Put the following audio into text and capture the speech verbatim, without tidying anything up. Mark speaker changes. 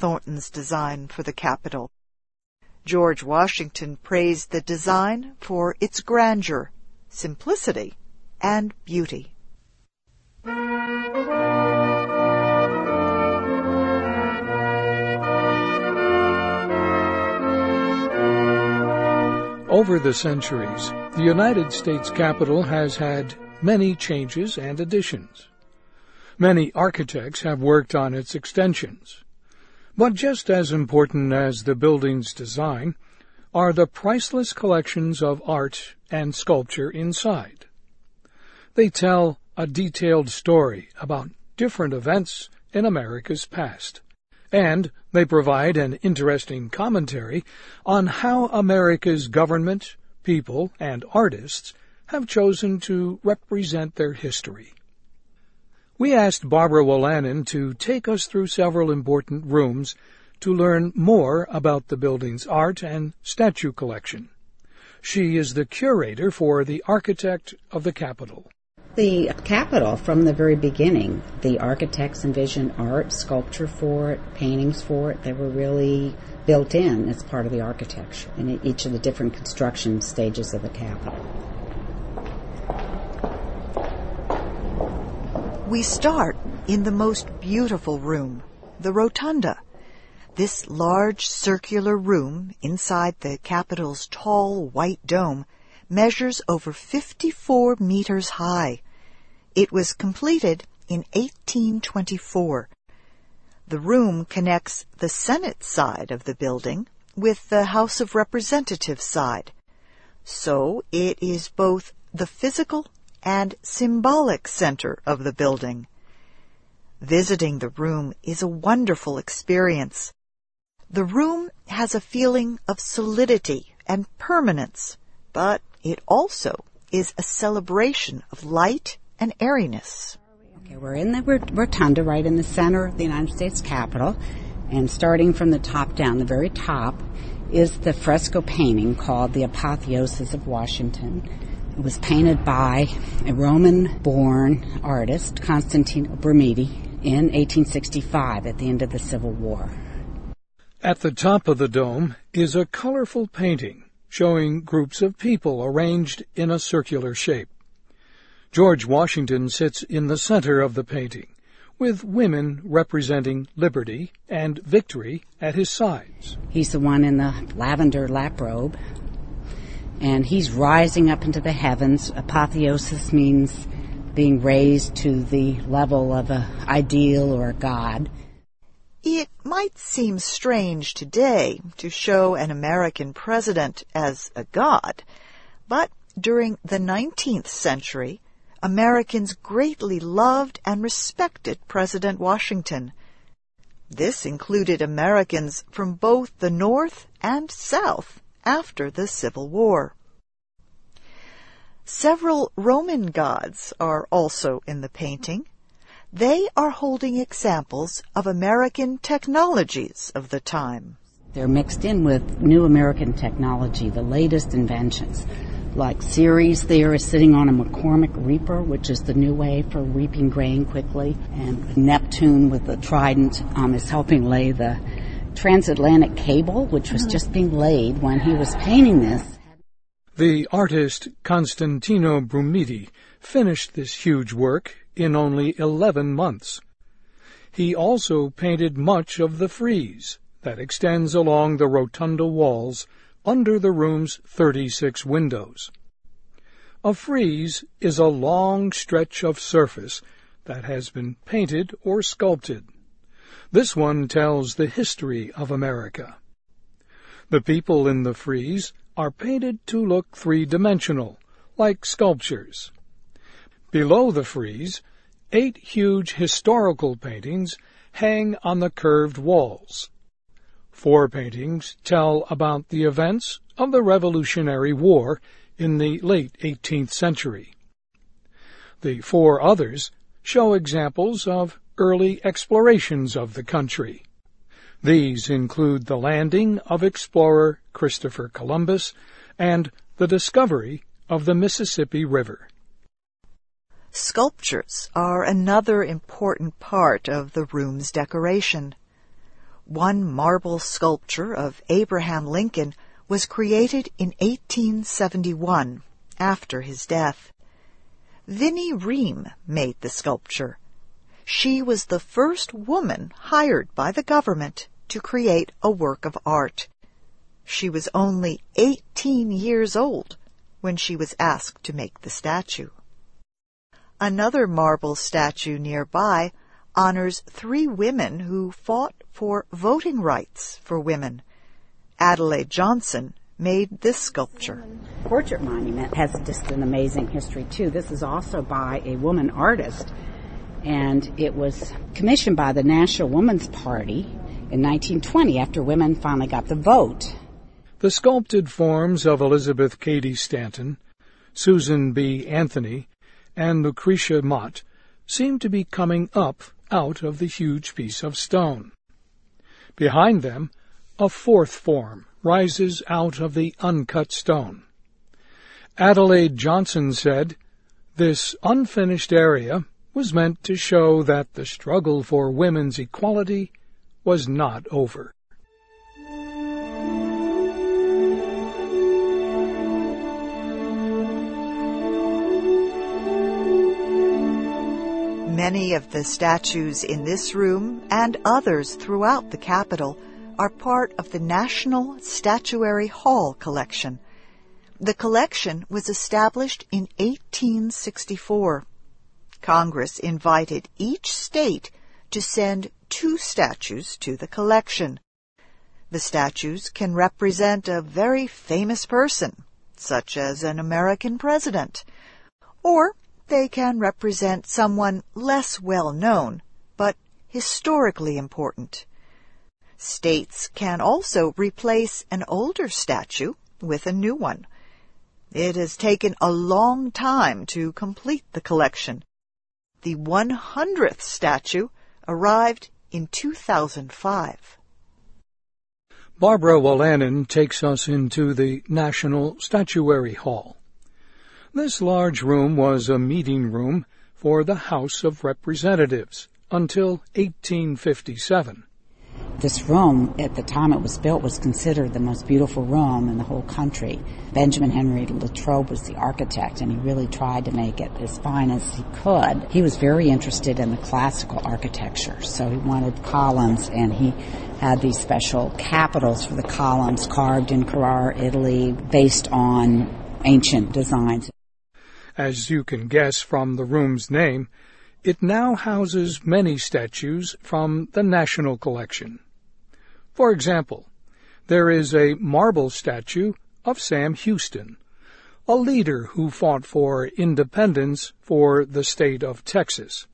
Speaker 1: Thornton's design for the Capitol. George Washington praised the design for its grandeur, simplicity, and beauty.
Speaker 2: Over the centuries, the United States Capitol has had many changes and additions. Many architects have worked on its extensions. But just as important as the building's design are the priceless collections of art and sculpture inside. They tell a detailed story about different events in America's past, and they provide an interesting commentary on how America's government, people, and artists have chosen to represent their history. We asked Barbara Wolanin to take us through several important rooms to learn more about the building's art and statue collection. She is the curator for the Architect of the Capitol.
Speaker 3: The Capitol, from the very beginning, the architects envisioned art, sculpture for it, paintings for it. They were really built in as part of the architecture in each of the different construction stages of the Capitol.
Speaker 1: We start in the most beautiful room, the Rotunda. This large circular room inside the Capitol's tall white dome measures over fifty-four meters high. It was completed in eighteen twenty-four. The room connects the Senate side of the building with the House of Representatives side. So it is both the physical and symbolic center of the building. Visiting the room is a wonderful experience. The room has a feeling of solidity and permanence, but it also is a celebration of light and airiness.
Speaker 3: Okay, we're in the rotunda right in the center of the United States Capitol, and starting from the top down, the very top, is the fresco painting called The Apotheosis of Washington. It was painted by a Roman-born artist, Constantino Brumidi, in eighteen sixty-five at the end of the Civil War.
Speaker 2: At the top of the dome is a colorful painting showing groups of people arranged in a circular shape. George Washington sits in the center of the painting, with women representing liberty and victory at his sides.
Speaker 3: He's the one in the lavender lap robe, and he's rising up into the heavens. Apotheosis means being raised to the level of an ideal or a god.
Speaker 1: It might seem strange today to show an American president as a god, but during the nineteenth century, Americans greatly loved and respected President Washington. This included Americans from both the North and South after the Civil War. Several Roman gods are also in the painting. They are holding examples of American technologies of the time.
Speaker 3: They're mixed in with new American technology, the latest inventions. Like Ceres there is sitting on a McCormick reaper, which is the new way for reaping grain quickly. And Neptune with the trident um, is helping lay the transatlantic cable, which was just being laid when he was painting this.
Speaker 2: The artist Constantino Brumidi finished this huge work in only eleven months. He also painted much of the frieze that extends along the rotunda walls under the room's thirty-six windows. A frieze is a long stretch of surface that has been painted or sculpted. This one tells the history of America. The people in the frieze are painted to look three-dimensional, like sculptures. Below the frieze, eight huge historical paintings hang on the curved walls. Four paintings tell about the events of the Revolutionary War in the late eighteenth century. The four others show examples of early explorations of the country. These include the landing of explorer Christopher Columbus and the discovery of the Mississippi River.
Speaker 1: Sculptures are another important part of the room's decoration. One marble sculpture of Abraham Lincoln was created in eighteen seventy-one, after his death. Vinnie Ream made the sculpture. She was the first woman hired by the government to create a work of art. She was only eighteen years old when she was asked to make the statue. Another marble statue nearby honors three women who fought for voting rights for women. Adelaide Johnson made this sculpture.
Speaker 3: Portrait monument has just an amazing history, too. This is also by a woman artist, and it was commissioned by the National Woman's Party in nineteen twenty after women finally got the vote.
Speaker 2: The sculpted forms of Elizabeth Cady Stanton, Susan B. Anthony, and Lucretia Mott seem to be coming up out of the huge piece of stone. Behind them, a fourth form rises out of the uncut stone. Adelaide Johnson said, "This unfinished area was meant to show that the struggle for women's equality was not over."
Speaker 1: Many of the statues in this room and others throughout the Capitol are part of the National Statuary Hall collection. The collection was established in eighteen sixty-four. Congress invited each state to send two statues to the collection. The statues can represent a very famous person, such as an American president, or they can represent someone less well known, but historically important. States can also replace an older statue with a new one. It has taken a long time to complete the collection. The one hundredth statue arrived in two thousand five.
Speaker 2: Barbara Wolanin takes us into the National Statuary Hall. This large room was a meeting room for the House of Representatives until eighteen fifty-seven.
Speaker 3: This room, at the time it was built, was considered the most beautiful room in the whole country. Benjamin Henry Latrobe was the architect, and he really tried to make it as fine as he could. He was very interested in the classical architecture, so he wanted columns, and he had these special capitals for the columns carved in Carrara, Italy, based on ancient designs.
Speaker 2: As you can guess from the room's name, it now houses many statues from the National Collection. For example, there is a marble statue of Sam Houston, a leader who fought for independence for the state of Texas.